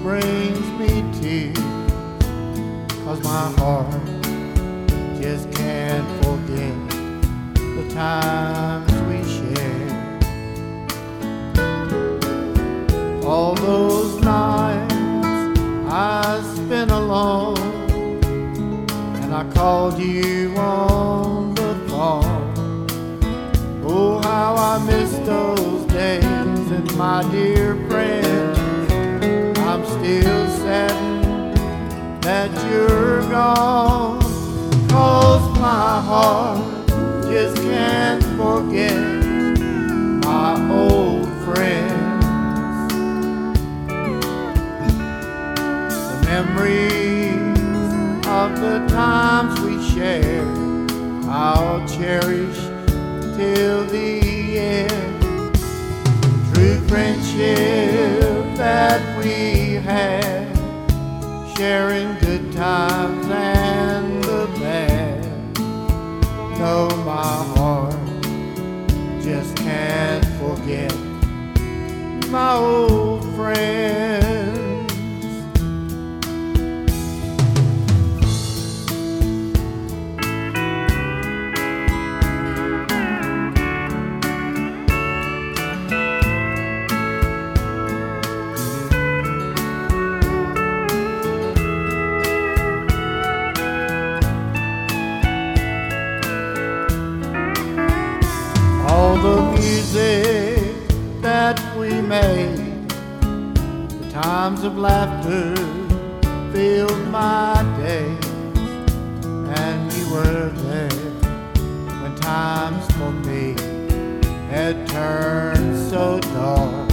brings me tears, 'cause my heart just can't forget the times we shared. All those nights I spent alone, and I called you on the phone. Oh, how I miss those days, and my dear friends, I'm still saddened that you're gone, 'cause my heart just can't forget my old friends. The memories of the times we shared, I'll cherish till the end. True friendship that we had, sharing good times and the bad. No, my heart just can't forget my old friends. All the music that we made, the times of laughter filled my days, and you were there when times for me had turned so dark.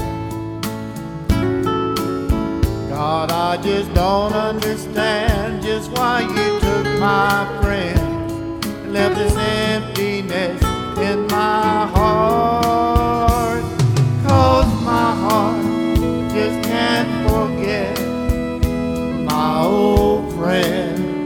God, I just don't understand just why you took my friends and left this emptiness in my heart, 'cause my heart just can't forget my old friends.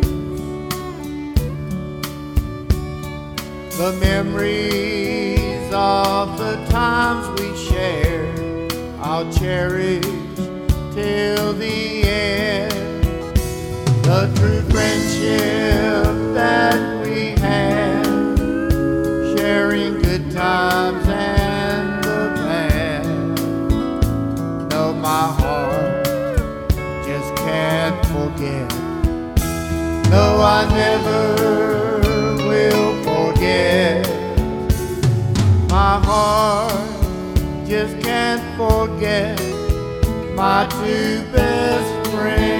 The memories of the times we shared, I'll cherish till the end. The true friendship that we had, sharing good times and the bad. No, my heart just can't forget. No, I never will forget. My heart just can't forget my two best friends.